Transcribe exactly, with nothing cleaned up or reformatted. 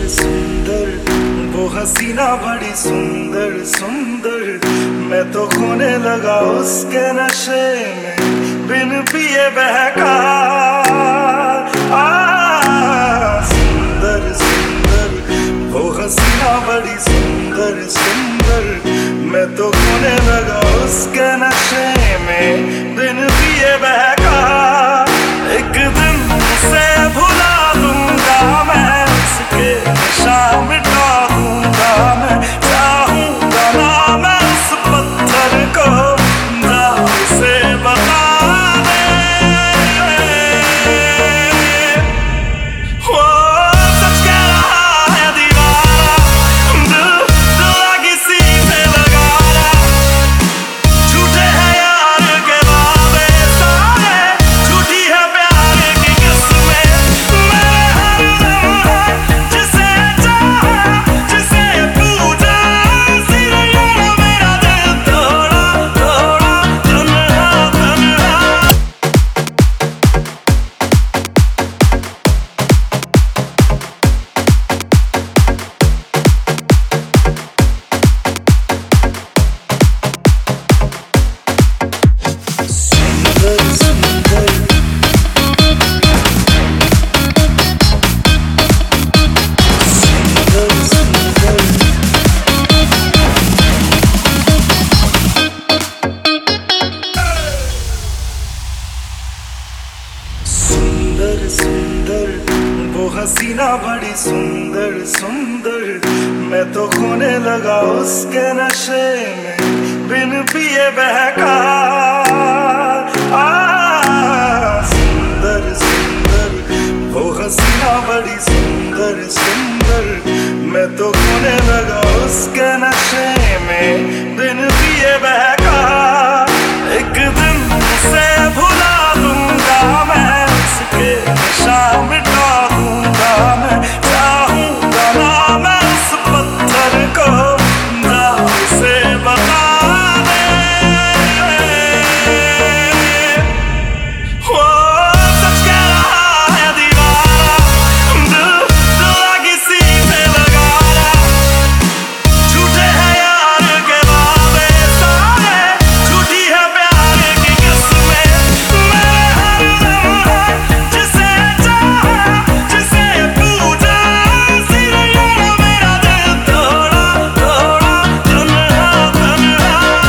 सुंदर वो हसीना बड़ी सुंदर सुंदर, मैं तो खोने लगा उसके नशे में बिन पिए बहका। आ, सुंदर सुंदर वो हसीना बड़ी सुंदर सुंदर, मैं तो खोने लगा उसके नशे में बिन पिए बहका। एक दिन उसे भुला दूंगा मैं, उसके नशा मिटा दूंगा मैं, चाहूंगा ना मैं उस पत्थर को जाओ से बता दे। ओ सच कह रहा है दीवाना, दिल दिल किसी से लगा रहा, झूठे हैं यार के वादे सारे, झूठी है प्यार की कसमें। मेरे हरदम है जिसे चाहा जिसे पूजा, सिर्फ मेरा दिल थोड़ा थोड़ा तन्हा तन्हा। सुंदर सुंदर सुंदर सुंदर सुंदर वो हसीना बड़ी सुंदर सुंदर, मैं तो खोने लगा उसके नशे में बिन पिए बहका। आ, सुंदर सुंदर वो हसीना बड़ी सुंदर सुंदर, मैं तो खोने लगा उसके नशे में बिन पिए बहका।